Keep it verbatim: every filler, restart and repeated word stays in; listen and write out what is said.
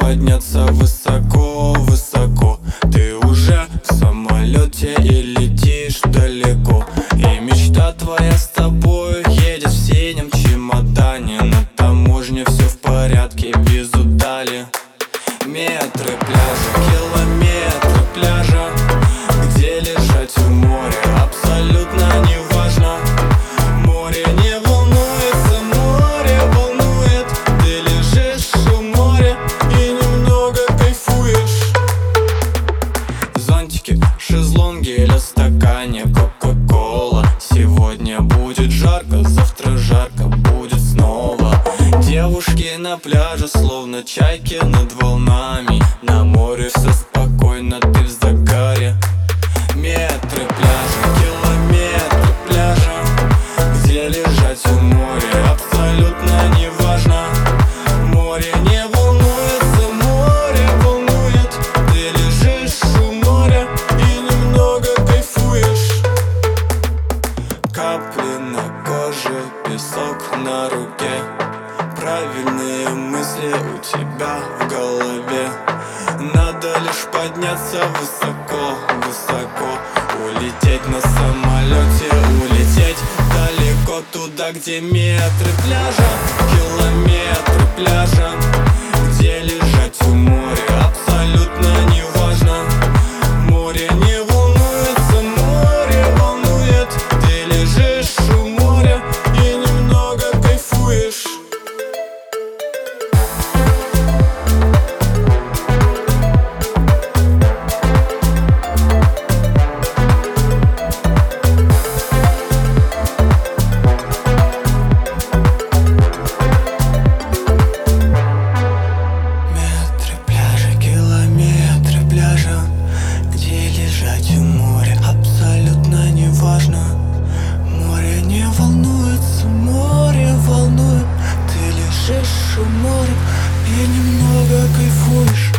подняться высоко-высоко. Ты уже в самолете и летишь далеко, и мечта твоя с тобой едет в синем чемодане. На таможне все в порядке, без удали. Метры пляжа, километры пляжа, где лежать в море абсолютно не важно. Море не волнуется, море волнует. Ты лежишь у моря и немного кайфуешь. Зонтики, шезлонги или стакане кока-кола. Сегодня будет жарко, завтра жарко будет снова. Девушки на пляже, словно чайки над волнами. На море все спокойно, ты в загаре. Метры пляжа, километры пляжа, где лежать у моря абсолютно не важно. Море не волнуется, море волнует. Ты лежишь у моря и немного кайфуешь. Капли на коже, песок на руке. Правильные мысли у тебя в голове. Надо лишь подняться высоко, высоко. Улететь на самолете, улететь далеко, туда, где метры пляжа, километры пляжа, где лежать у моря абсолютно не важно. Море не волнуется, море волнует. Ты лежишь у моря и немного кайфуешь. У моря абсолютно не важно. Море не волнуется, море волнует. Ты лежишь у моря и немного кайфуешь.